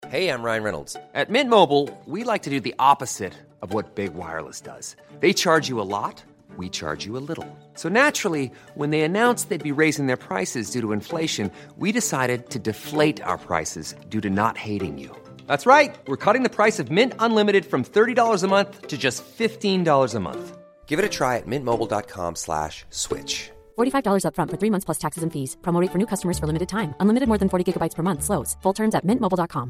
Hey, I'm Ryan Reynolds. At Mint Mobile, we like to do the opposite of what Big Wireless does. They charge you a lot, we charge you a little. So naturally, when they announced they'd be raising their prices due to inflation, we decided to deflate our prices due to not hating you. That's right. We're cutting the price of Mint Unlimited from $30 a month to just $15 a month. Give it a try at mintmobile.com/switch. $45 up front for 3 months plus taxes and fees. Promo rate for new customers for limited time. Unlimited more than 40 gigabytes per month. Slows full terms at mintmobile.com.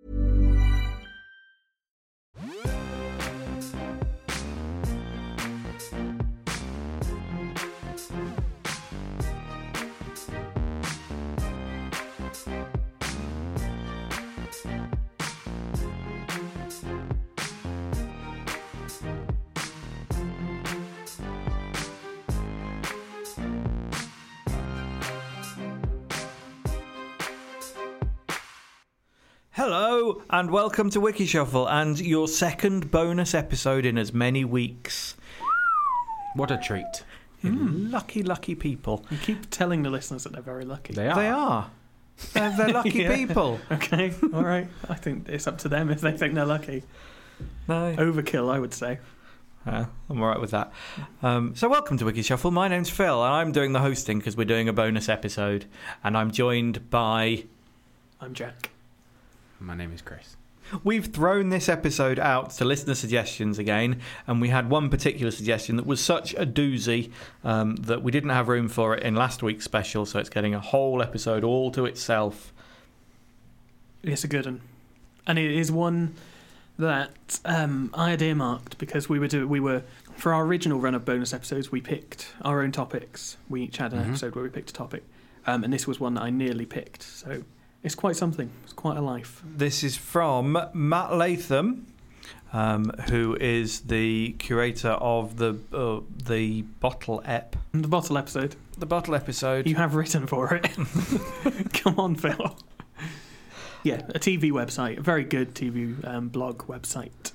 Hello and welcome to Wiki Shuffle and your second bonus episode in as many weeks. What a treat. Lucky, lucky people. You keep telling the listeners that they're very lucky. They are. They are. They're lucky Yeah. people. Okay, all right. I think it's up to them if they think they're lucky. No. Overkill, I would say. I'm all right with that. So welcome to Wiki Shuffle. My name's Phil and I'm doing the hosting because we're doing a bonus episode. And I'm joined by... I'm Jack. My name is Chris. We've thrown this episode out to listener suggestions again, and we had one particular suggestion that was such a doozy that we didn't have room for it in last week's special, so it's getting a whole episode all to itself. It's a good one. And it is one that I had earmarked because we were for our original run of bonus episodes, we picked our own topics. We each had an episode where we picked a topic. And this was one that I nearly picked, so... It's quite something. It's quite a life. This is from Matt Latham, who is the curator of the Bottle Ep. The bottle episode. The Bottle episode. You have written for it. Come on, Phil. Yeah, a TV website. A very good TV blog website.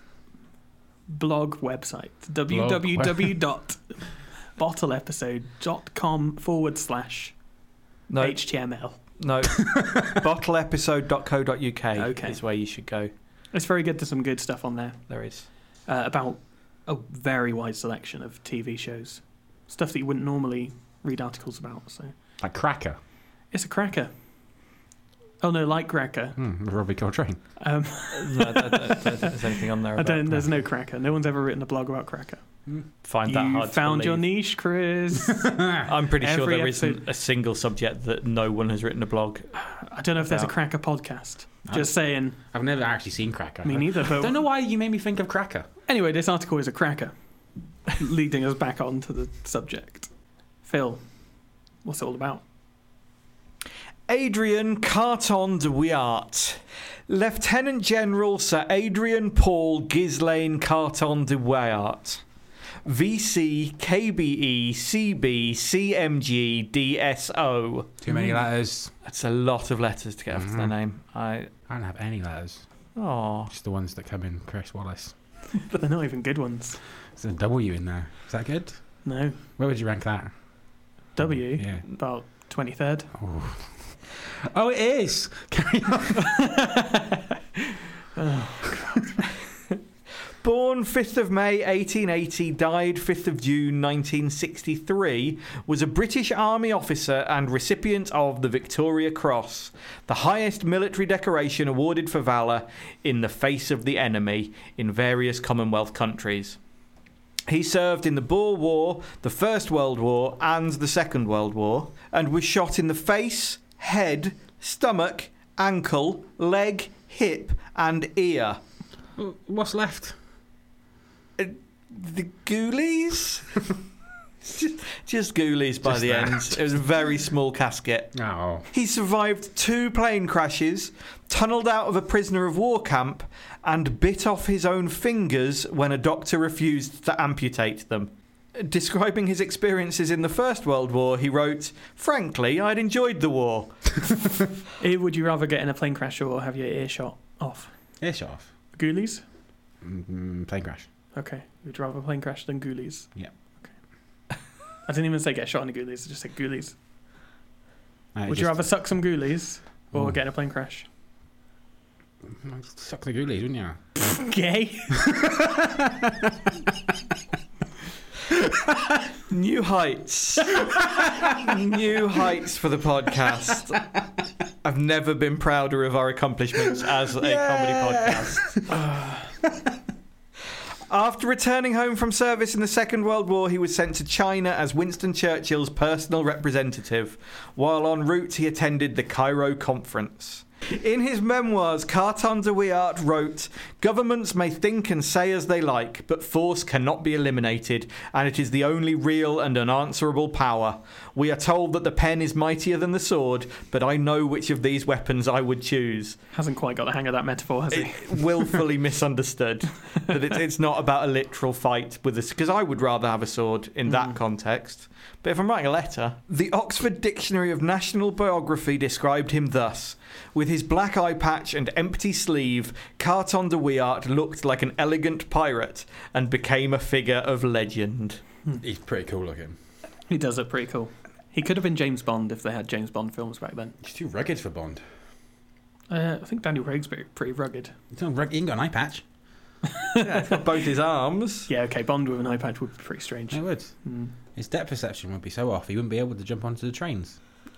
www.bottleepisode.com/HTML. No, bottleepisode.co.uk is where you should go. It's very good. There's some good stuff on there. There is. About a very wide selection of TV shows. Stuff that you wouldn't normally read articles about. So Like Cracker. it's a cracker. Oh no, like Cracker. Robbie Coltrane. No, I don't think there's anything on there. There's no Cracker. No one's ever written a blog about Cracker. Find that You hard to found your believe. niche, Chris. I'm pretty sure Every there episode- isn't a single subject that no one has written a blog. I don't know if there's a about. Cracker podcast. Just saying. I've never actually seen Cracker. Me neither. But Don't know why you made me think of Cracker. anyway, this article is a cracker, leading us back onto the subject. Phil, what's it all about? Adrian Carton de Wiart. Lieutenant General Sir Adrian Paul Ghislaine Carton de Wiart. VC KBE CB CMG DSO. Too many letters. That's a lot of letters to get after their name. I don't have any letters. Oh, Just the ones that come in Chris Wallace. But they're not even good ones. There's a W in there. Is that good? No. Where would you rank that? W? Yeah. About 23rd. Oh, it is. Carry on. born 5th of May 1880, died 5th of June 1963, was a British Army officer and recipient of the Victoria Cross, the highest military decoration awarded for valour in the face of the enemy in various Commonwealth countries. He served in the Boer War, the First World War and the Second World War, and was shot in the face, head, stomach, ankle, leg, hip and ear. What's left? The ghoulies? just ghoulies by Just the that. end. It was a very small casket. Oh. He survived 2 plane crashes, tunnelled out of a prisoner of war camp, and bit off his own fingers when a doctor refused to amputate them. Describing his experiences in the First World War, he wrote, "Frankly, I'd enjoyed the war." Would you rather get in a plane crash or have your ear shot off? Ear shot off. Ghoulies? Plane crash. Okay. You'd rather plane crash than ghoulies? Yeah. Okay. I didn't even say get shot in the ghoulies, I just said ghoulies. Would you Just rather suck some ghoulies or Ooh. get in a plane crash? Suck the ghoulies, wouldn't you? Gay. New heights. New heights for the podcast. I've never been prouder of our accomplishments as a comedy podcast. After returning home from service in the Second World War, he was sent to China as Winston Churchill's personal representative. While en route, he attended the Cairo Conference. In his memoirs, Carton de Wiart wrote, "Governments may think and say as they like, but force cannot be eliminated, and it is the only real and unanswerable power. We are told that the pen is mightier than the sword, but I know which of these weapons I would choose." Hasn't quite got the hang of that metaphor, has he? Willfully misunderstood. That it's not about a literal fight with us, because I would rather have a sword in that context. But if I'm writing a letter, the Oxford Dictionary of National Biography described him thus: "With his black eye patch and empty sleeve, Carton de Wiart looked like an elegant pirate and became a figure of legend." He's pretty cool looking. He does look pretty cool. He could have been James Bond if they had James Bond films back then. He's too rugged for Bond. I think Daniel Craig's pretty rugged. He ain't got an eye patch. Yeah, he's got both his arms. Yeah, okay, Bond with an eye patch would be pretty strange. It would. His depth perception would be so off, he wouldn't be able to jump onto the trains.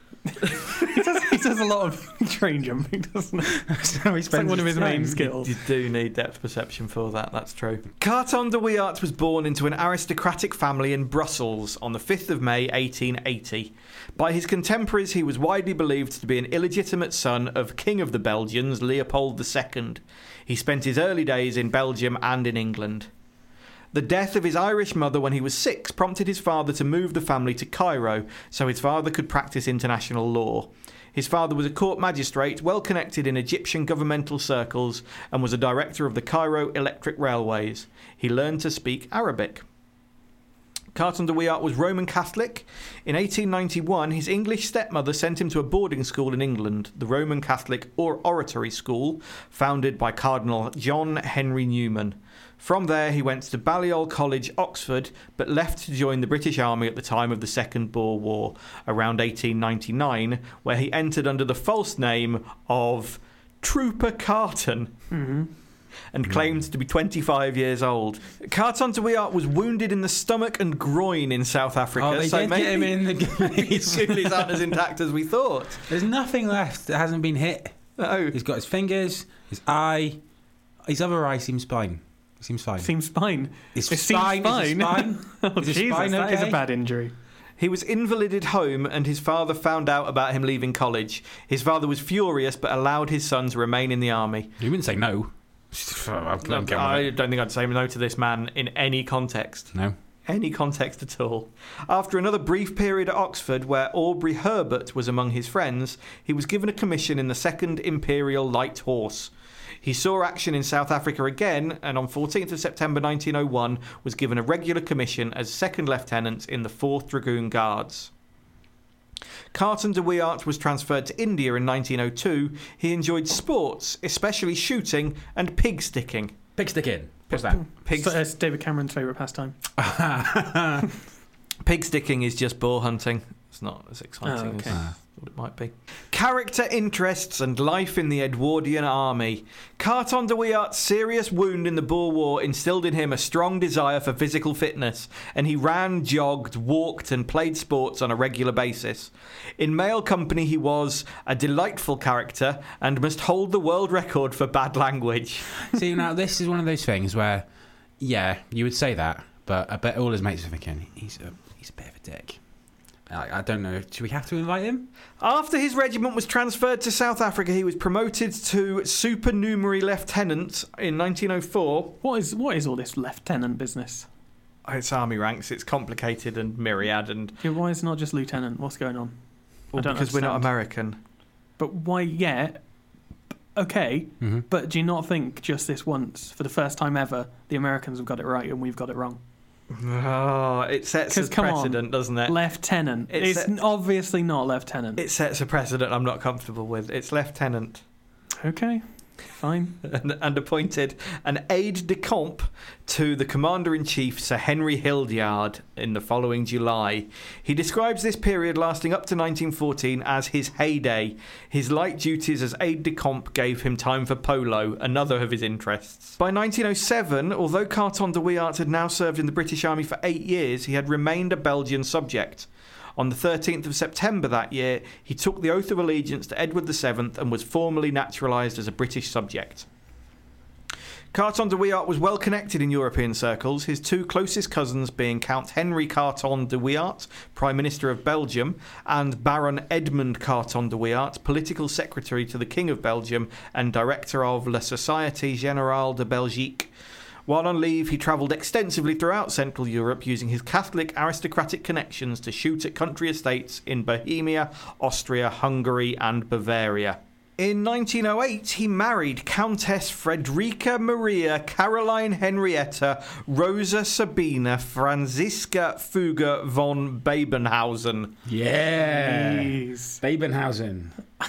He does a lot of train jumping, doesn't he? So It's like one of his main skills. You do need depth perception for that, that's true. Carton de Wiart was born into an aristocratic family in Brussels on the 5th of May 1880. By his contemporaries, he was widely believed to be an illegitimate son of King of the Belgians, Leopold II. He spent his early days in Belgium and in England. The death of his Irish mother when he was 6 prompted his father to move the family to Cairo so his father could practice international law. His father was a court magistrate, well connected in Egyptian governmental circles, and was a director of the Cairo Electric Railways. He learned to speak Arabic. Carton de Wiart was Roman Catholic. In 1891, his English stepmother sent him to a boarding school in England, the Roman Catholic Oratory School, founded by Cardinal John Henry Newman. From there, he went to Balliol College, Oxford, but left to join the British Army at the time of the Second Boer War, around 1899, where he entered under the false name of Trooper Carton. And claimed to be 25 years old. Carton de Wiart was wounded in the stomach and groin in South Africa. Oh, they so did maybe get him in the his ghoulies aren't as intact as we thought. There's nothing left that hasn't been hit. No. He's got his fingers, his eye, his other eye seems fine. Seems fine. Seems fine. His It seems spine, fine. Is his spine? Oh, Is his Jesus, spine that is okay? a bad injury. He was invalided home and his father found out about him leaving college. His father was furious but allowed his son to remain in the army. You wouldn't say no. I don't think I'd say no to this man in any context. No. Any context at all. After another brief period at Oxford, where Aubrey Herbert was among his friends, he was given a commission in the 2nd Imperial Light Horse. He saw action in South Africa again, and on 14th of September 1901 was given a regular commission as second lieutenant in the 4th Dragoon Guards. Carton de Wiart was transferred to India in 1902. He enjoyed sports, especially shooting and pig sticking. Pig sticking. What's that? Pig, So it's David Cameron's favourite pastime. pig sticking is just boar hunting. It's not as exciting Oh, okay. as what it might be. Character interests and life in the Edwardian Army. Carton de Wiart's serious wound in the Boer War instilled in him a strong desire for physical fitness, and he ran, jogged, walked and played sports on a regular basis. In male company he was a delightful character and must hold the world record for bad language. See, now this is one of those things where, yeah, you would say that, but I bet all his mates are thinking, he's a bit of a dick. I don't know. Should we have to invite him? After his regiment was transferred to South Africa, he was promoted to supernumerary lieutenant in 1904. What is all this lieutenant business? It's army ranks. It's complicated and myriad, and Yeah, why is it not just lieutenant? What's going on? I don't because we're not understand. American. But why? Yeah. Okay, Mm-hmm. but do you not think just this once, for the first time ever, the Americans have got it right and we've got it wrong? Oh, it sets a 'Cause, come on, precedent, doesn't it? Lieutenant. It's obviously not lieutenant. It sets a precedent I'm not comfortable with. It's lieutenant. Okay. Fine. and appointed an aide-de-camp to the Commander-in-Chief Sir Henry Hildyard in the following July. He describes this period lasting up to 1914 as his heyday. His light duties as aide-de-camp gave him time for polo, another of his interests. By 1907, although Carton de Wiart had now served in the British Army for 8 years, he had remained a Belgian subject. On the 13th of September that year, he took the oath of allegiance to Edward VII and was formally naturalised as a British subject. Carton de Wiart was well connected in European circles, his two closest cousins being Count Henry Carton de Wiart, Prime Minister of Belgium, and Baron Edmund Carton de Wiart, Political Secretary to the King of Belgium and Director of La Société Générale de Belgique. While on leave, he travelled extensively throughout Central Europe using his Catholic aristocratic connections to shoot at country estates in Bohemia, Austria, Hungary and Bavaria. In 1908, he married Countess Frederica Maria Caroline Henrietta Rosa Sabina Franziska Fugger von Babenhausen. Yeah. Jeez. Babenhausen.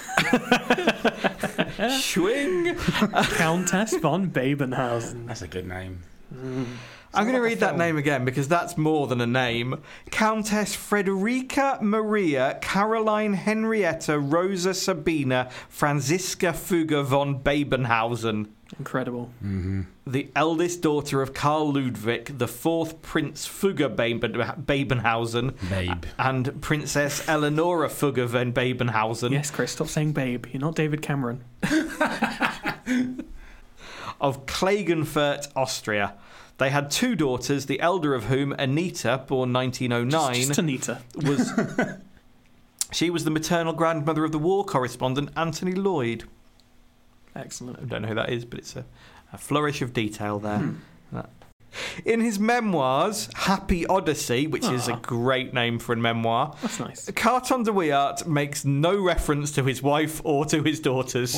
Schwing. Countess von Babenhausen. That's a good name. I'm going to read that name again because that's more than a name. Countess Frederica Maria Caroline Henrietta Rosa Sabina Franziska Fugger von Babenhausen. Incredible. Mm-hmm. The eldest daughter of Karl Ludwig, the fourth Prince Fugger Babenhausen, Babe. and Princess Eleonora Fugger von Babenhausen. Yes, Chris, stop saying babe. You're not David Cameron. Of Klagenfurt, Austria. They had two daughters, the elder of whom, Anita, born 1909, Just Anita. she was the maternal grandmother of the war correspondent Anthony Lloyd. Excellent. I don't know who that is, but it's a flourish of detail there. In his memoirs, Happy Odyssey, which is a great name for a memoir, That's nice. Carton de Wiart makes no reference to his wife or to his daughters.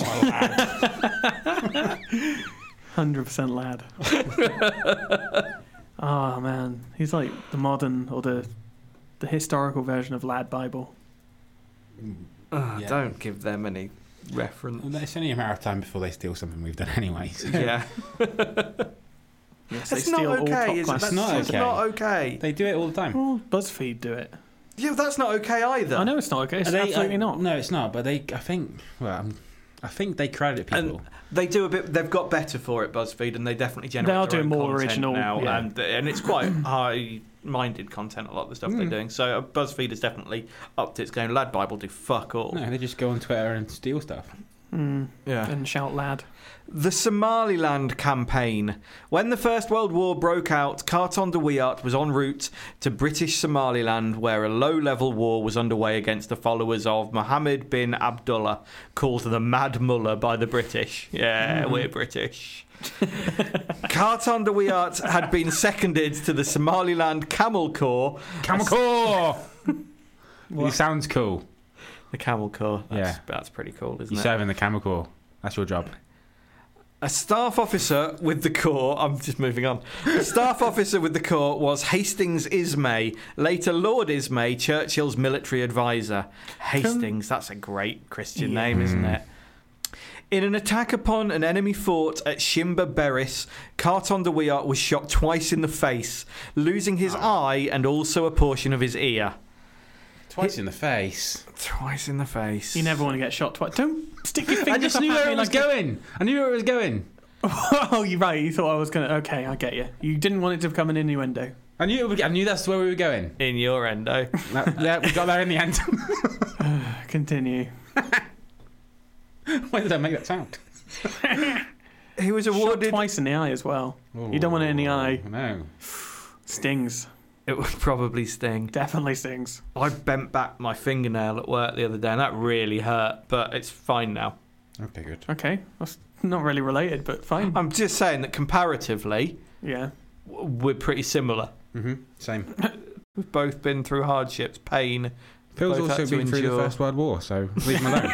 100% lad. Oh, man. He's like the modern or the historical version of Lad Bible. Yeah. Don't give them any reference. Well, it's only a matter of time before they steal something we've done anyway. So. Yeah. Yes, It's they not steal all okay, top is it? class. That's not just okay. not okay. They do it all the time. Well, BuzzFeed do it. Yeah, that's not okay either. I know it's not okay. It's absolutely not. No, it's not. But I think they credit people. And they do a bit. They've got better for it, BuzzFeed, and they definitely generate. They are their doing own more content original, now, yeah. and it's quite high-minded content. A lot of the stuff they're doing. So BuzzFeed is definitely up to its game. Lad Bible do fuck all. No, they just go on Twitter and steal stuff. Yeah. And shout lad. The Somaliland Campaign. When the First World War broke out, Carton de Wiart was en route to British Somaliland, where a low-level war was underway against the followers of Mohammed bin Abdullah, called the Mad Mullah by the British. Yeah, we're British. Carton de Wiart had been seconded to the Somaliland Camel Corps. Camel Corps! It sounds cool. The Camel Corps. Yeah. That's pretty cool, isn't You it? serve in the Camel Corps. That's your job. A staff officer with the Corps, I'm just moving on. A staff officer with the Corps was Hastings Ismay, later Lord Ismay, Churchill's military advisor. Hastings, that's a great Christian name, isn't it? In an attack upon an enemy fort at Shimba Beris, Carton de Wiart was shot twice in the face, losing his eye and also a portion of his ear. Twice in the face. Twice in the face. You never want to get shot twice. Don't stick your fingers I just up knew at where me it was like going. I knew where it was going. Oh, you're right. You thought I was going to... Okay, I get you. You didn't want it to become an innuendo. I knew that's where we were going. In your endo. Yeah, we got there in the end. Continue. Why did I make that sound? He was Shot awarded... twice in the eye as well. You don't want it in the eye. No. Stings. It would probably sting. Definitely stings. I bent back my fingernail at work the other day and that really hurt, but it's fine now. Okay, good. Okay. That's not really related, but fine. I'm just saying that comparatively, Yeah. we're pretty similar. Mm-hmm. Same. We've both been through hardships, pain. Phil's Both also had to been through the endure. First World War, so leave him alone.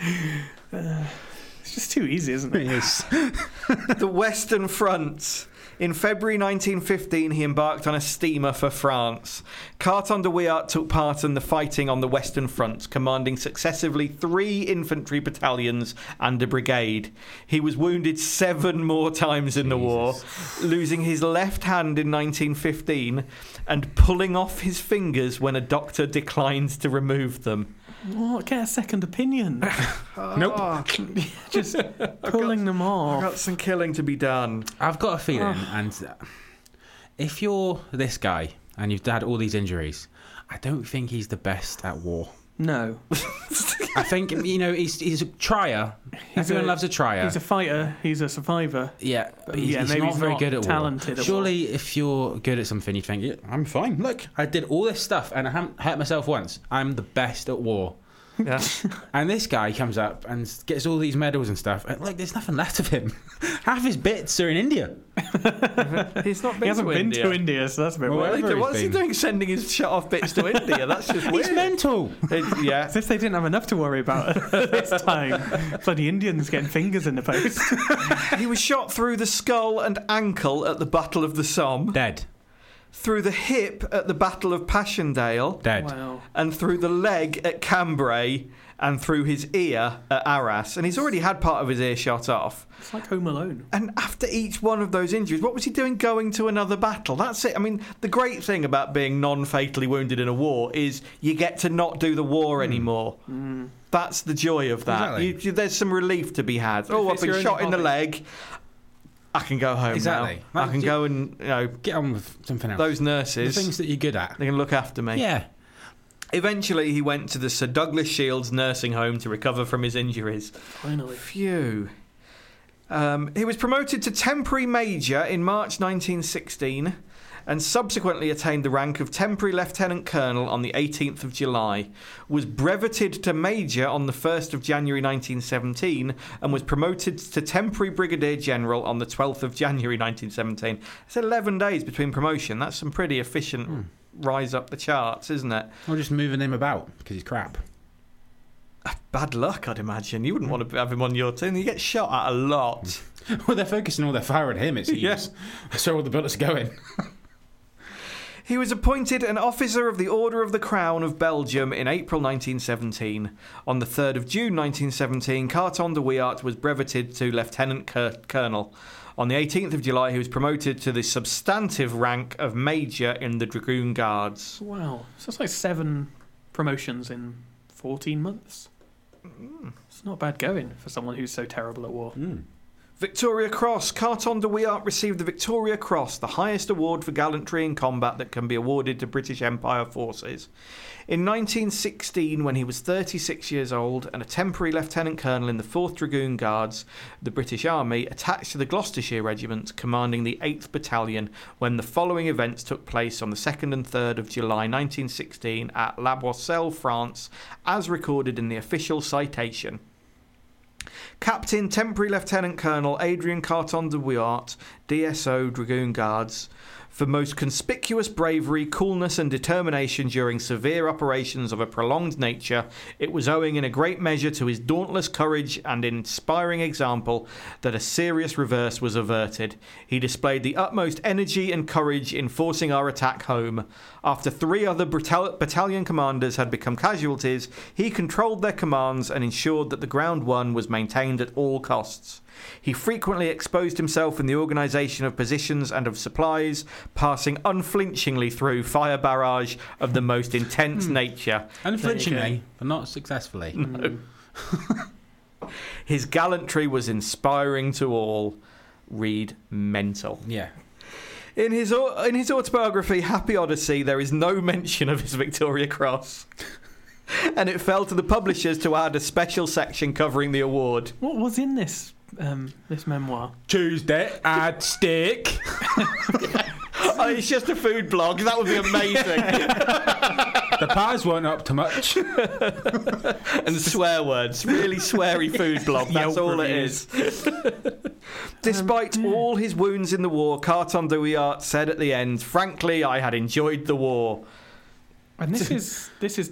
It's just too easy, isn't it? It is. The Western Front. In February 1915, he embarked on a steamer for France. Carton de Wiart took part in the fighting on the Western Front, commanding successively 3 infantry battalions and a brigade. He was wounded 7 more times in the war, losing his left hand in 1915 and pulling off his fingers when a doctor declined to remove them. What? Get a second opinion. Nope. Just pulling them I've off. got some killing to be done. I've got a feeling, and if you're this guy and you've had all these injuries, I don't think he's the best at war. No. I think, he's a trier. Everyone loves a trier. He's a fighter. He's a survivor. Yeah, but he's maybe not he's very not good at talented war. at Surely, if you're good at something, you'd think, yeah, I'm fine. Look, I did all this stuff and I haven't hurt myself once. I'm the best at war. Yeah. And this guy comes up and gets all these medals and stuff. And, there's nothing left of him. Half his bits are in India. He's not been He hasn't to been India. to India, so that's a bit Well, weird. wherever What's he he's been. doing sending his shut off bits to India? That's just weird. He's mental. Yeah. As if they didn't have enough to worry about this time. Bloody Indians getting fingers in the post. He was shot through the skull and ankle at the Battle of the Somme, Dead. through the hip at the Battle of Passchendaele, Dead. Wow. and through the leg at Cambrai, and through his ear at Arras. And he's already had part of his ear shot off. It's like Home Alone. And after each one of those injuries, what was he doing going to another battle? That's it. I mean, the great thing about being non-fatally wounded in a war is you get to not do the war anymore. That's the joy of that. Exactly. There's some relief to be had. Oh, I've it's been your shot only in the hobby. leg. I can go home Exactly. now. I Like, can go and, Get on with something else. those the nurses, things that you're good at. they can look after me. Yeah. Eventually, he went to the Sir Douglas Shields nursing home to recover from his injuries. Finally. Phew. He was promoted to temporary major in March 1916 and subsequently attained the rank of temporary lieutenant colonel on the 18th of July, was breveted to major on the 1st of January 1917 and was promoted to temporary brigadier general on the 12th of January 1917. It's 11 days between promotion. That's some pretty efficient rise up the charts, isn't it? Or just moving him about because he's crap. Bad luck, I'd imagine. You wouldn't want to have him on your team. You get shot at a lot. Well, they're focusing all their fire on him, it seems. Yes. That's where all the bullets are going. He was appointed an officer of the Order of the Crown of Belgium in April 1917. On the 3rd of June 1917, Carton de Wiart was breveted to lieutenant colonel. On the 18th of July, he was promoted to the substantive rank of major in the Dragoon Guards. Wow. So it's like 7 promotions in 14 months. It's not bad going for someone who's so terrible at war. Victoria Cross. Carton de Wiart received the Victoria Cross, the highest award for gallantry in combat that can be awarded to British Empire forces. In 1916, when he was 36 years old and a temporary lieutenant colonel in the 4th Dragoon Guards, the British Army, attached to the Gloucestershire Regiment, commanding the 8th Battalion, when the following events took place on the 2nd and 3rd of July 1916 at La Boisselle, France, as recorded in the official citation. Captain Temporary Lieutenant Colonel Adrian Carton de Wiart, DSO Dragoon Guards, for most conspicuous bravery, coolness and determination during severe operations of a prolonged nature. It was owing in a great measure to his dauntless courage and inspiring example that a serious reverse was averted. He displayed the utmost energy and courage in forcing our attack home. After 3 other battalion commanders had become casualties, he controlled their commands and ensured that the ground won was maintained at all costs. He frequently exposed himself in the organisation of positions and of supplies, passing unflinchingly through fire barrage of the most intense nature. Unflinchingly, but not successfully. No. His gallantry was inspiring to all. Read mental. Yeah. In his autobiography, Happy Odyssey, there is no mention of his Victoria Cross. And it fell to the publishers to add a special section covering the award. What was in this memoir? Tuesday, add steak. Oh, it's just a food blog. That would be amazing. The pies weren't up to much. And swear words. Really sweary food blog. That's Yelp all reviews. it is. Despite all his wounds in the war, Carton de Wiart said at the end, "Frankly, I had enjoyed the war." And this is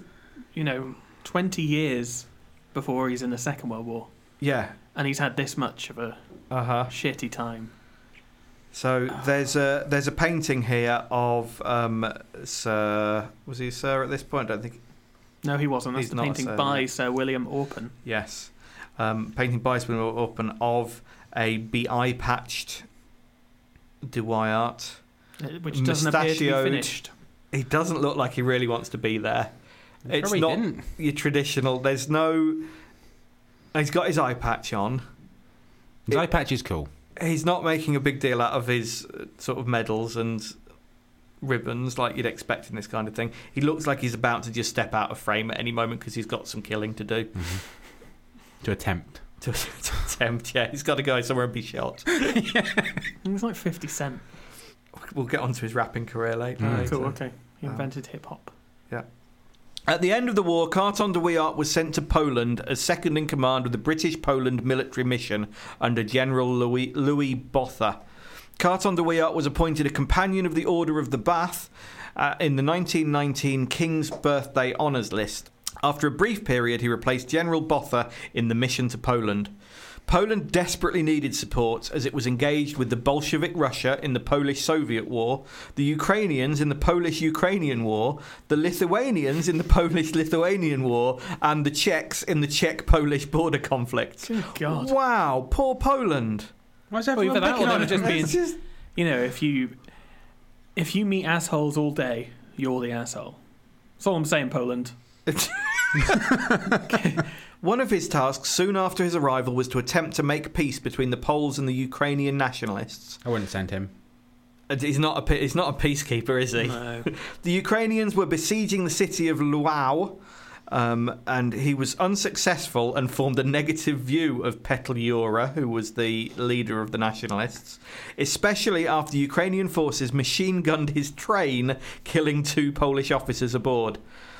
20 years before he's in the Second World War. Yeah. And he's had this much of a shitty time. So there's a painting here of Sir. Was he Sir at this point? I don't think. No, he wasn't. That's He's the not a painting Sir, by no. Sir William Orpen. Yes, painting by Sir William Orpen of a eye patched Deweyart. Which doesn't appear to be Mustachioed. finished. He doesn't look like he really wants to be there. It's Probably not didn't. your traditional. There's no. He's got his eye patch on. His eye patch is cool. He's not making a big deal out of his sort of medals and ribbons like you'd expect in this kind of thing. He looks like he's about to just step out of frame at any moment because he's got some killing to do. Mm-hmm. To attempt. To attempt, yeah. He's got to go somewhere and be shot. He was like 50 Cent. We'll get onto his rapping career later. Cool, okay. He invented hip-hop. Yeah. At the end of the war, Carton de Wiart was sent to Poland as second in command of the British Poland military mission under General Louis Botha. Carton de Wiart was appointed a Companion of the Order of the Bath in the 1919 King's Birthday Honours List. After a brief period, he replaced General Botha in the mission to Poland. Poland desperately needed support as it was engaged with the Bolshevik Russia in the Polish-Soviet War, the Ukrainians in the Polish-Ukrainian War, the Lithuanians in the Polish-Lithuanian War, and the Czechs in the Czech-Polish border conflict. Good God. Wow, poor Poland. Why is Well, everyone either that picking or on they're it? just being... It's just- You know, if you meet assholes all day, you're the asshole. That's all I'm saying, Poland. One of his tasks soon after his arrival was to attempt to make peace between the Poles and the Ukrainian nationalists. I wouldn't send him. He's not a peacekeeper, is he? No. The Ukrainians were besieging the city of Lwów, and he was unsuccessful and formed a negative view of Petliura, who was the leader of the nationalists, especially after the Ukrainian forces machine-gunned his train, killing 2 Polish officers aboard.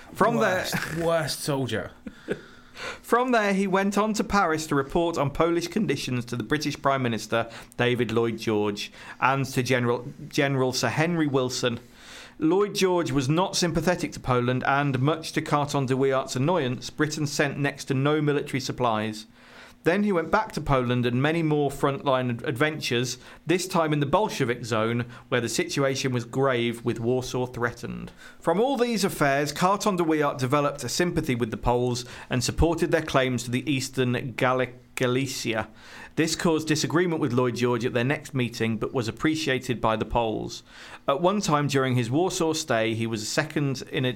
Worst soldier. From there, he went on to Paris to report on Polish conditions to the British Prime Minister, David Lloyd George, and to General Sir Henry Wilson. Lloyd George was not sympathetic to Poland, and, much to Carton de Wiart's annoyance, Britain sent next to no military supplies. Then he went back to Poland and many more frontline adventures, this time in the Bolshevik zone, where the situation was grave with Warsaw threatened. From all these affairs, Carton de Wiart developed a sympathy with the Poles and supported their claims to the eastern Galicia. This caused disagreement with Lloyd George at their next meeting, but was appreciated by the Poles. At one time during his Warsaw stay, he was a second in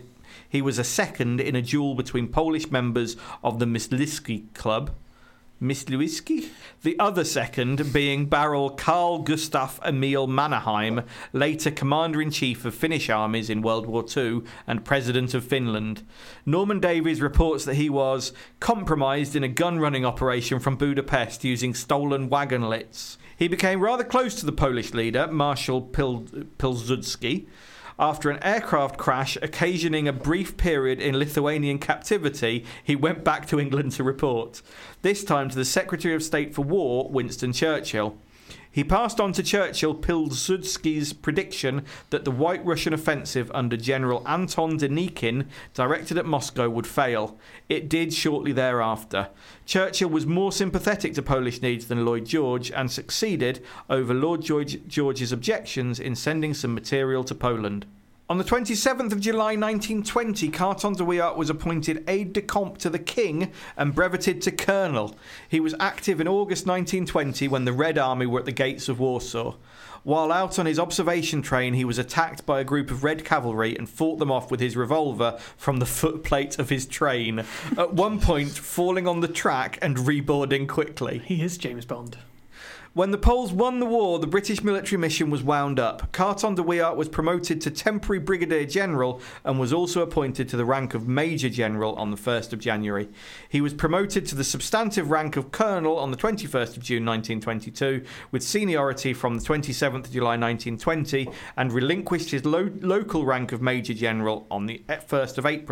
a duel between Polish members of the Myśliwski Club. Myśliwski? The other second being Baron Karl Gustav Emil Mannerheim, later Commander-in-Chief of Finnish armies in World War II and President of Finland. Norman Davies reports that he was compromised in a gun-running operation from Budapest using stolen wagonlits. He became rather close to the Polish leader, Marshal Pilsudski, after an aircraft crash occasioning a brief period in Lithuanian captivity. He went back to England to report, this time to the Secretary of State for War, Winston Churchill. He passed on to Churchill Pilsudski's prediction that the White Russian offensive under General Anton Denikin, directed at Moscow, would fail. It did shortly thereafter. Churchill was more sympathetic to Polish needs than Lloyd George and succeeded, over Lord George's objections, in sending some material to Poland. On the 27th of July 1920, Carton de Wiart was appointed aide-de-camp to the King and breveted to Colonel. He was active in August 1920 when the Red Army were at the gates of Warsaw. While out on his observation train, he was attacked by a group of Red cavalry and fought them off with his revolver from the footplate of his train, at one point falling on the track and reboarding quickly. He is James Bond. When the Poles won the war, the British military mission was wound up. Carton de Wiart was promoted to temporary brigadier general and was also appointed to the rank of major general on the 1st of January. He was promoted to the substantive rank of colonel on the 21st of June 1922, with seniority from the 27th of July 1920, and relinquished his local rank of major general on the 1st of April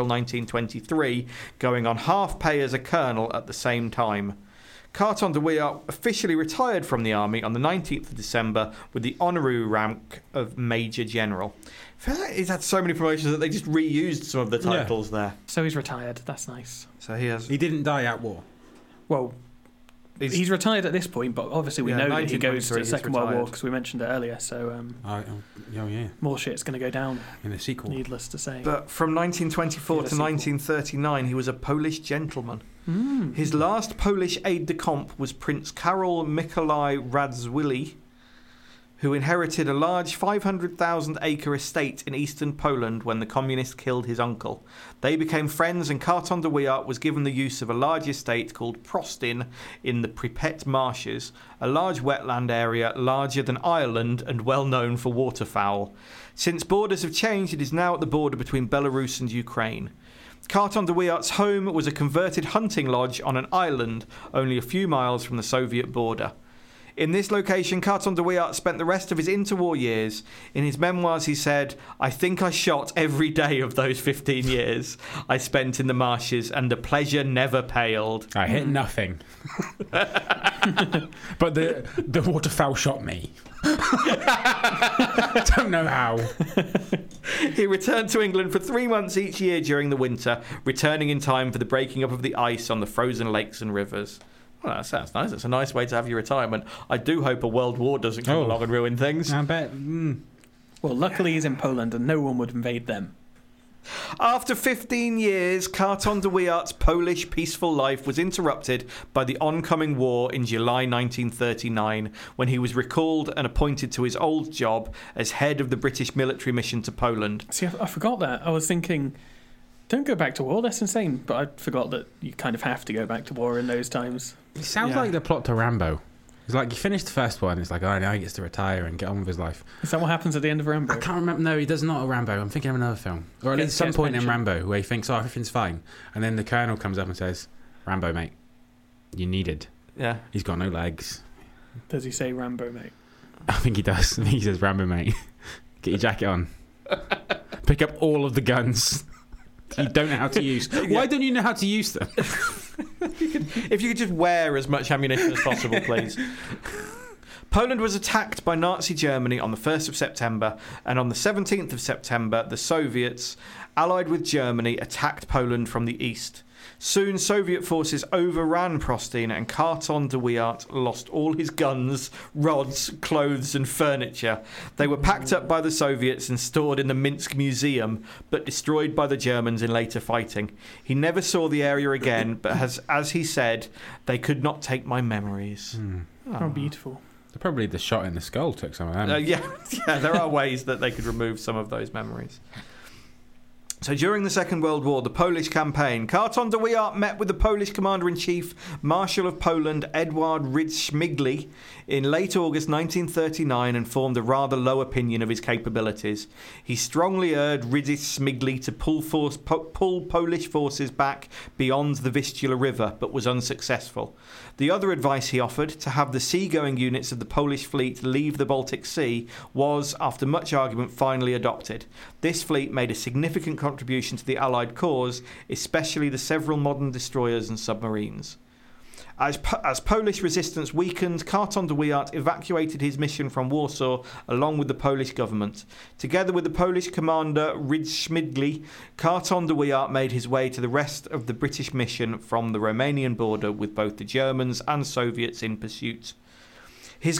1923, going on half pay as a colonel at the same time. Carton de Wiart officially retired from the army on the 19th of December with the honorary rank of Major General. I feel like he's had so many promotions that they just reused some of the titles there. So he's retired. That's nice. So he has... He didn't die at war. Well, He's retired at this point, but obviously we know that he goes to the Second World War because we mentioned it earlier. So yeah, more shit's going to go down in the sequel. Needless to say. But from 1924 to 1939, he was a Polish gentleman. His last Polish aide-de-camp was Prince Karol Mikołaj Radziwiłł, who inherited a large 500,000-acre estate in eastern Poland when the communists killed his uncle. They became friends, and Carton de Wiart was given the use of a large estate called Prostin in the Pripet Marshes, a large wetland area larger than Ireland and well known for waterfowl. Since borders have changed, it is now at the border between Belarus and Ukraine. Carton de Wiart's home was a converted hunting lodge on an island only a few miles from the Soviet border. In this location, Carton de Wiart spent the rest of his interwar years. In his memoirs, he said, "I think I shot every day of those 15 years I spent in the marshes, and the pleasure never paled." I hit nothing. But the waterfowl shot me. Don't know how. He returned to England for 3 months each year during the winter, returning in time for the breaking up of the ice on the frozen lakes and rivers. Well, that sounds nice. It's a nice way to have your retirement. I do hope a world war doesn't come along and ruin things. I bet. Well, luckily he's in Poland and no one would invade them. After 15 years, Carton de Wiart's Polish peaceful life was interrupted by the oncoming war in July 1939, when he was recalled and appointed to his old job as head of the British military mission to Poland. See, I forgot that. I was thinking, don't go back to war, that's insane. But I forgot that you kind of have to go back to war in those times. It sounds like the plot to Rambo. It's like you finish the first one, it's like, oh, now he gets to retire and get on with his life. Is that what happens at the end of Rambo? I can't remember. No, he does not a Rambo. I'm thinking of another film. Or at least some point in Rambo where he thinks, oh, everything's fine. And then the colonel comes up and says, Rambo, mate, you needed. Yeah. He's got no legs. Does he say Rambo, mate? I think he does. I think he says, Rambo, mate, get your jacket on. Pick up all of the guns you don't know how to use. Why don't you know how to use them? If you could just wear as much ammunition as possible, please. Poland was attacked by Nazi Germany on the 1st of September, and on the 17th of September, the Soviets, allied with Germany, attacked Poland from the east. Soon, Soviet forces overran Prostin, and Carton de Wiart lost all his guns, rods, clothes and furniture. They were packed up by the Soviets and stored in the Minsk Museum, but destroyed by the Germans in later fighting. He never saw the area again, but as he said, "They could not take my memories." How beautiful. Probably the shot in the skull took some of them. Yeah, there are ways that they could remove some of those memories. So during the Second World War, the Polish campaign, Carton de Wiart met with the Polish Commander-in-Chief, Marshal of Poland, Edward Rydz-Śmigły, in late August 1939 and formed a rather low opinion of his capabilities. He strongly urged Rydz-Śmigły to pull Polish forces back beyond the Vistula River, but was unsuccessful. The other advice he offered, to have the seagoing units of the Polish fleet leave the Baltic Sea, was, after much argument, finally adopted. This fleet made a significant contribution to the Allied cause, especially the several modern destroyers and submarines. As Polish resistance weakened, Carton de Wiart evacuated his mission from Warsaw along with the Polish government. Together with the Polish commander Rydz-Śmigły, Carton de Wiart made his way to the rest of the British mission from the Romanian border, with both the Germans and Soviets in pursuit. His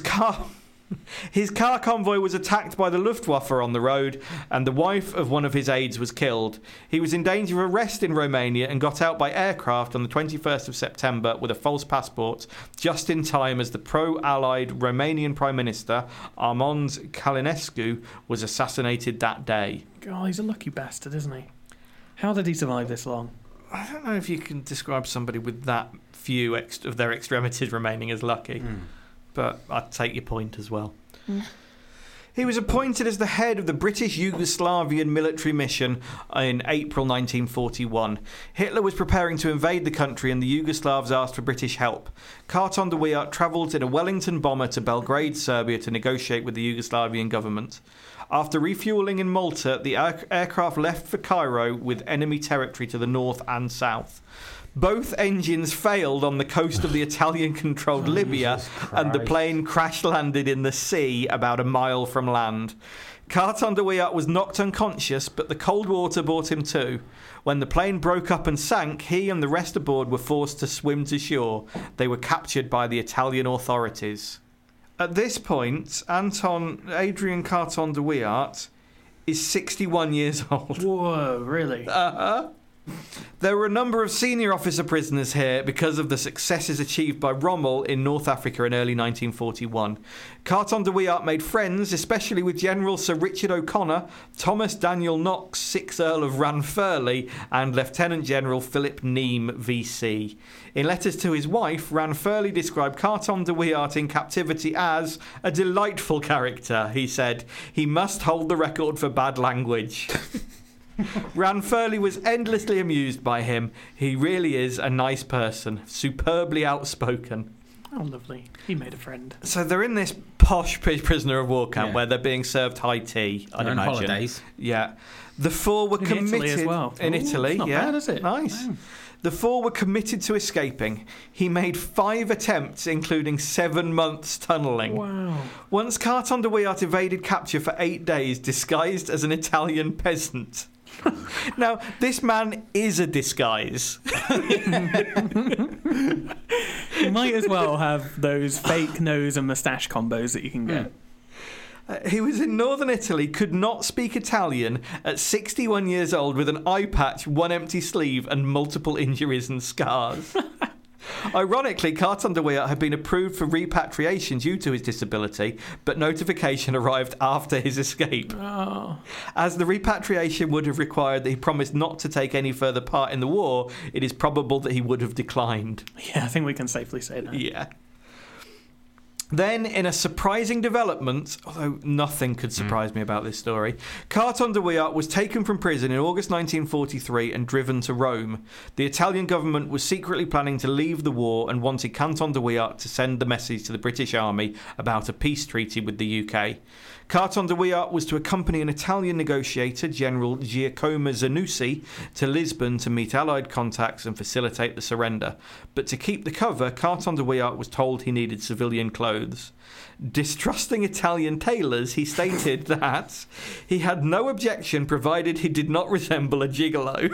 car convoy was attacked by the Luftwaffe on the road, and the wife of one of his aides was killed. He was in danger of arrest in Romania and got out by aircraft on the 21st of September with a false passport, just in time as the pro-Allied Romanian Prime Minister, Armand Călinescu, was assassinated that day. God, he's a lucky bastard, isn't he? How did he survive this long? I don't know if you can describe somebody with that few of their extremities remaining as lucky. But I'd take your point as well. He was appointed as the head of the British Yugoslavian military mission in April 1941. Hitler was preparing to invade the country and the Yugoslavs asked for British help. Carton de Wiart travelled in a Wellington bomber to Belgrade, Serbia, to negotiate with the Yugoslavian government. After refuelling in Malta, the aircraft left for Cairo with enemy territory to the north and south. Both engines failed on the coast of the Italian-controlled Libya, and the plane crash-landed in the sea about a mile from land. Carton de Wiart was knocked unconscious, but the cold water brought him to. When the plane broke up and sank, he and the rest aboard were forced to swim to shore. They were captured by the Italian authorities. At this point, Adrian Carton de Wiart is 61 years old. Whoa, really? There were a number of senior officer prisoners here because of the successes achieved by Rommel in North Africa in early 1941. Carton de Wiart made friends, especially with General Sir Richard O'Connor, Thomas Daniel Knox, 6th Earl of Ranfurly, and Lieutenant General Philip Neame, VC. In letters to his wife, Ranfurly described Carton de Wiart in captivity as a delightful character. He said, "He must hold the record for bad language." Ranfurly was endlessly amused by him. He really is a nice person, superbly outspoken. Oh, lovely. He made a friend. So they're in this posh prisoner of war camp where they're being served high tea, I'd imagine. Holidays. Yeah. The four were committed... Italy as well. In Italy, not yeah. bad, is it? Nice. Wow. The four were committed to escaping. He made 5 attempts, including 7 months tunnelling. Wow. Once Carton de Wiart evaded capture for 8 days, disguised as an Italian peasant. Now, this man is a disguise. You might as well have those fake nose and moustache combos that you can get. He was in northern Italy, could not speak Italian, at 61 years old with an eye patch, 1 empty sleeve, and multiple injuries and scars. Ironically, Carton de Wiart had been approved for repatriation due to his disability, but notification arrived after his escape. Oh. As the repatriation would have required that he promised not to take any further part in the war, it is probable that he would have declined. Yeah, I think we can safely say that. Yeah. Then, in a surprising development, although nothing could surprise me about this story, Carton de Wiart was taken from prison in August 1943 and driven to Rome. The Italian government was secretly planning to leave the war and wanted Carton de Wiart to send the message to the British Army about a peace treaty with the UK. Carton de Wiart was to accompany an Italian negotiator, General Giacomo Zanussi, to Lisbon to meet Allied contacts and facilitate the surrender. But to keep the cover, Carton de Wiart was told he needed civilian clothes. Distrusting Italian tailors, he stated that he had no objection provided he did not resemble a gigolo.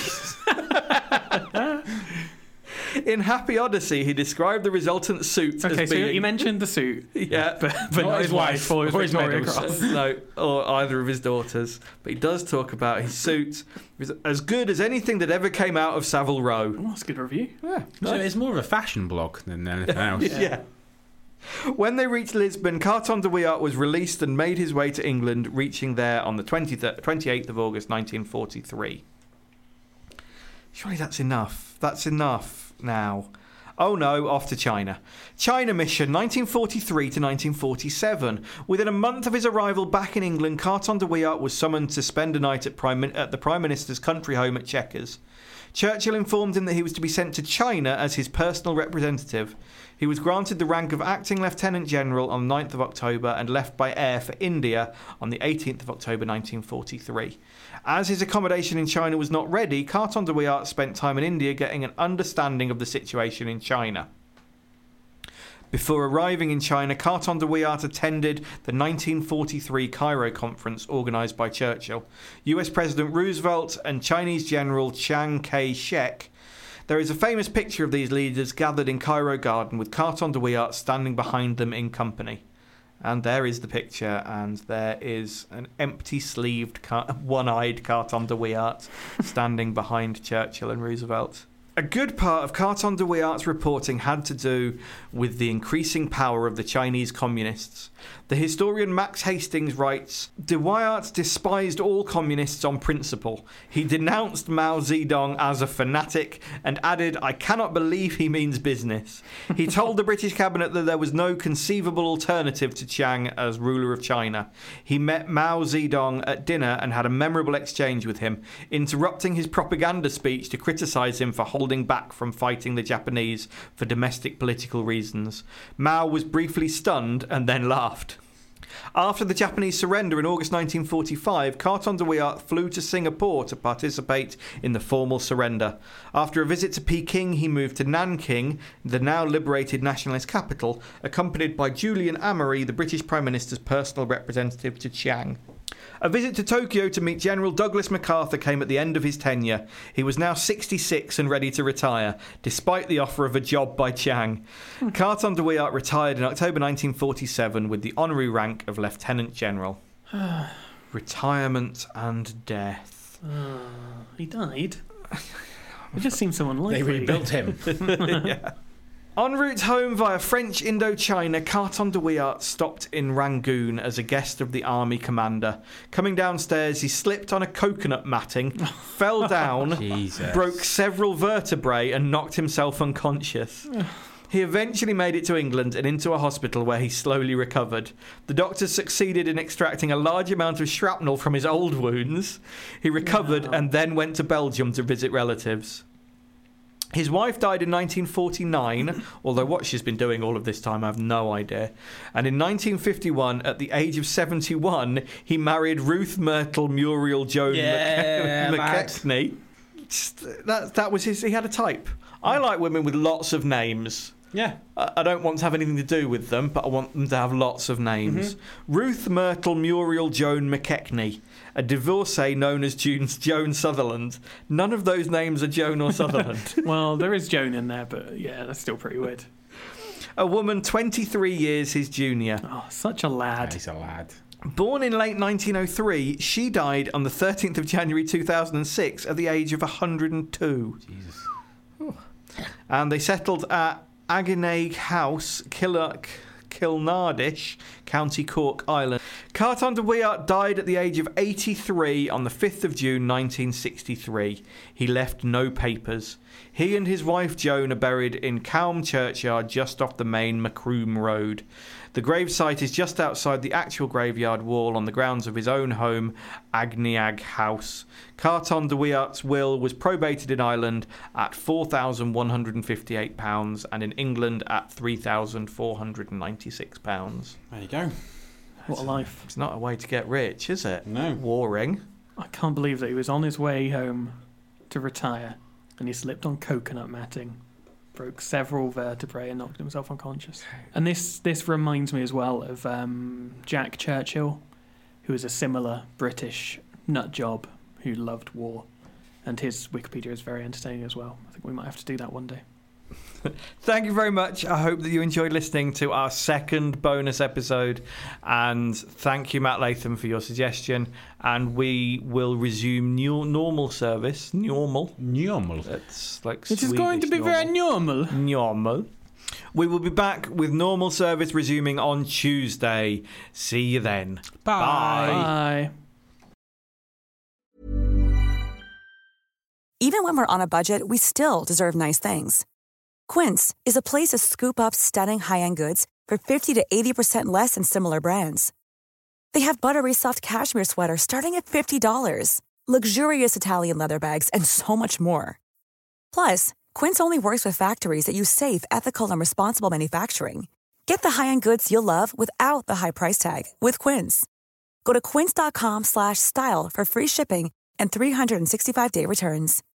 In Happy Odyssey, he described the resultant suit as being... so you mentioned the suit. Yeah. But not his wife or his Victoria medals. Cross. No, or either of his daughters. But he does talk about his suit was as good as anything that ever came out of Savile Row. Oh, that's a good review. Yeah. So it's more of a fashion blog than anything else. Yeah. When they reached Lisbon, Carton de Wiart was released and made his way to England, reaching there on the 28th of August 1943. Surely that's enough. That's enough now. Oh no, off to China. China mission, 1943 to 1947. Within a month of his arrival back in England, Carton de Wiart was summoned to spend a night at the Prime Minister's country home at Chequers. Churchill informed him that he was to be sent to China as his personal representative. He was granted the rank of acting Lieutenant General on 9th of October and left by air for India on the 18th of October 1943. As his accommodation in China was not ready, Carton de Wiart spent time in India getting an understanding of the situation in China. Before arriving in China, Carton de Wiart attended the 1943 Cairo Conference organised by Churchill, US President Roosevelt and Chinese General Chiang Kai-shek. There is a famous picture of these leaders gathered in Cairo Garden with Carton de Wiart standing behind them in company. And there is the picture, and there is an empty-sleeved, one-eyed Carton de Wiart standing behind Churchill and Roosevelt. A good part of Carton de Wiart's reporting had to do with the increasing power of the Chinese communists. The historian Max Hastings writes, De Wiart despised all communists on principle. He denounced Mao Zedong as a fanatic and added, I cannot believe he means business. He told the British cabinet that there was no conceivable alternative to Chiang as ruler of China. He met Mao Zedong at dinner and had a memorable exchange with him, interrupting his propaganda speech to criticise him for holding back from fighting the Japanese for domestic political reasons. Mao was briefly stunned and then laughed. After the Japanese surrender in August 1945, Carton de Wiart flew to Singapore to participate in the formal surrender. After a visit to Peking, he moved to Nanking, the now liberated nationalist capital, accompanied by Julian Amery, the British Prime Minister's personal representative to Chiang. A visit to Tokyo to meet General Douglas MacArthur came at the end of his tenure. He was now 66 and ready to retire, despite the offer of a job by Chiang. Carton de Wiart retired in October 1947 with the honorary rank of Lieutenant General. Retirement and death. He died? It just seems so unlikely. They rebuilt him. Yeah. En route home via French Indochina, Carton de Wiart stopped in Rangoon as a guest of the army commander. Coming downstairs, he slipped on a coconut matting, fell down, Jesus. broke several vertebrae and knocked himself unconscious. He eventually made it to England and into a hospital where he slowly recovered. The doctors succeeded in extracting a large amount of shrapnel from his old wounds. He recovered and then went to Belgium to visit relatives. His wife died in 1949, although what she's been doing all of this time, I have no idea. And in 1951, at the age of 71, he married Ruth Myrtle Muriel Joan McKechnie. That was his. He had a type. I like women with lots of names. Yeah. I don't want to have anything to do with them, but I want them to have lots of names. Ruth Myrtle Muriel Joan McKechnie, a divorcee known as Joan Sutherland. None of those names are Joan or Sutherland. Well, there is Joan in there, but yeah, that's still pretty weird. A woman 23 years his junior. Oh, such a lad. He's a lad. Born in late 1903, she died on the 13th of January 2006 at the age of 102. Jesus. And they settled at Ageneg House, Kilnardish, County Cork, Ireland. Carton de Wiart died at the age of 83 on the 5th of June 1963. He left no papers. He and his wife Joan are buried in Coombe Churchyard just off the main Macroom Road. The gravesite is just outside the actual graveyard wall on the grounds of his own home, Agniag House. Carton de Wiart's will was probated in Ireland at £4,158 and in England at £3,496. There you go. What a life. It's not a way to get rich, is it? No. Warring. I can't believe that he was on his way home to retire and he slipped on coconut matting, broke several vertebrae and knocked himself unconscious. And this reminds me as well of Jack Churchill, who was a similar British nut job who loved war. And his Wikipedia is very entertaining as well. I think we might have to do that one day. Thank you very much. I hope that you enjoyed listening to our second bonus episode. And thank you, Matt Latham, for your suggestion. And we will resume normal service. Normal. It's like It is going to be very normal. Normal. We will be back with normal service resuming on Tuesday. See you then. Bye. Even when we're on a budget, we still deserve nice things. Quince is a place to scoop up stunning high-end goods for 50 to 80% less than similar brands. They have buttery soft cashmere sweaters starting at $50, luxurious Italian leather bags, and so much more. Plus, Quince only works with factories that use safe, ethical, and responsible manufacturing. Get the high-end goods you'll love without the high price tag with Quince. Go to quince.com/style for free shipping and 365-day returns.